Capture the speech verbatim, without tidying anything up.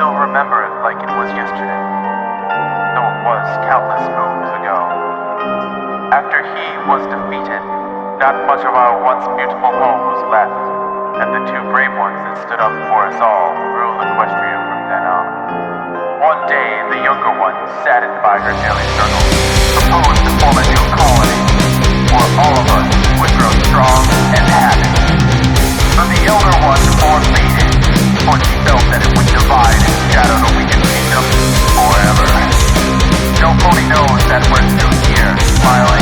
still remember it like it was yesterday, though it was countless moons ago. After he was defeated, not much of our once beautiful home was left, and the two brave ones that stood up for us all ruled Equestria from then on. One day, the younger one, saddened by her daily struggle, proposed to form a new colony, where all of us would grow strong and happy. But the elder one forfeited, for she felt that it would divide and shadow the weakened kingdom forever. Nobody knows that we're still here, smiling